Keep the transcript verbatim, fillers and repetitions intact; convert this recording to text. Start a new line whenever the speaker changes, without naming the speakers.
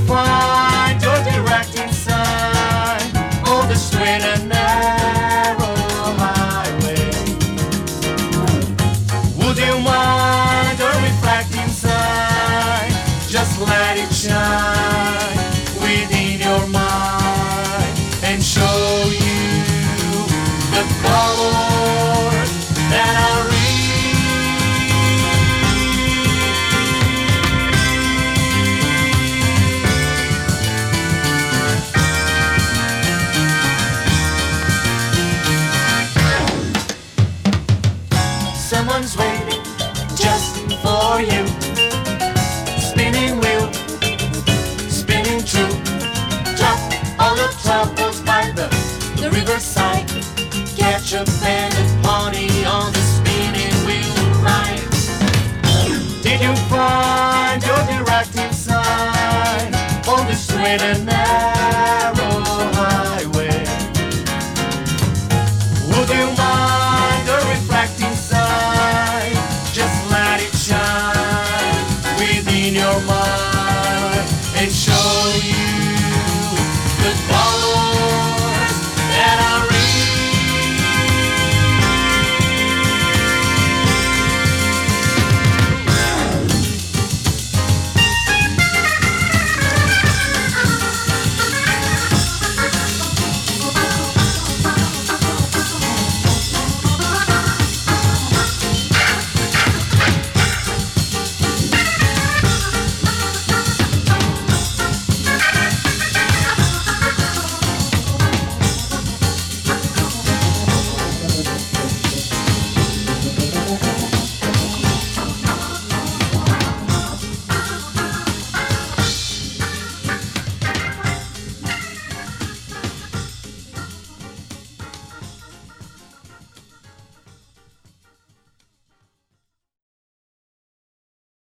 find your directing sign on the straight and narrow highway? Would you mind a reflecting sign? Just let it shine within your mind and show you the colors that are real. Someone's waiting just for you. Spinning wheel, spinning true. Drop all the troubles by the, the riverside. Catch a banded pony on the spinning wheel ride. Did you find your directing sign on the straight and narrow highway? Would you mind a reflecting sign? Just let it shine within your mind and show you